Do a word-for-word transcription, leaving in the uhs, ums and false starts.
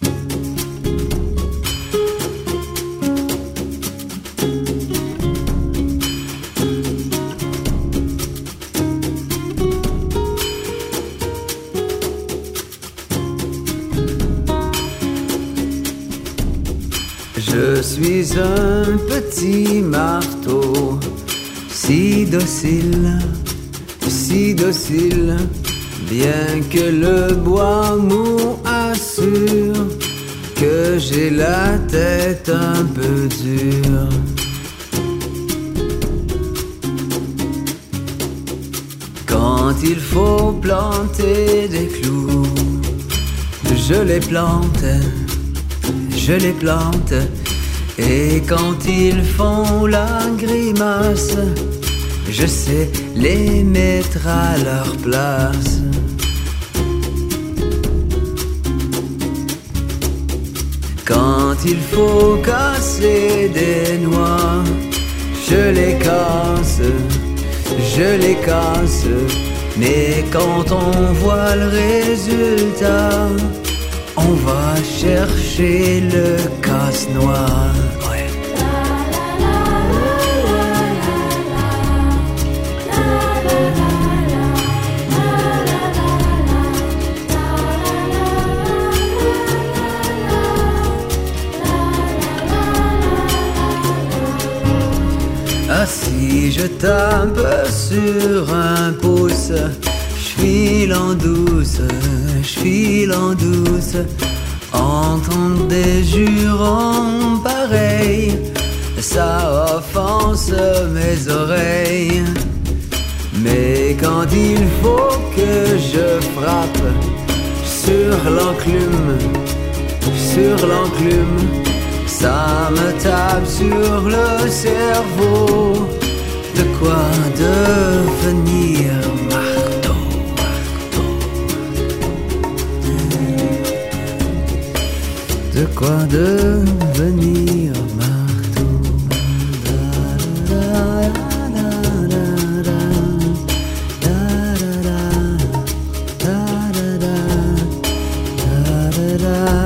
Je suis un petit marteau, si docile, si docile, bien que le bois mou assure que j'ai la tête un peu dure. Quand il faut planter des clous, je les plante, je les plante. Et quand ils font la grimace, je sais les mettre à leur place. Quand il faut casser des noix, je les casse, je les casse. Mais quand on voit le résultat, on va chercher le casse-noix. Ouais. Ah, si je tape sur un pouce, je file en douce, je file en douce. Entendre des jurons pareils, ça offense mes oreilles. Mais quand il faut que je frappe sur l'enclume, sur l'enclume, ça me tape sur le cerveau. De quoi devenir marteau, marteau. De quoi devenir marteau. Da, da, da, da, da, da, da, da, da, da.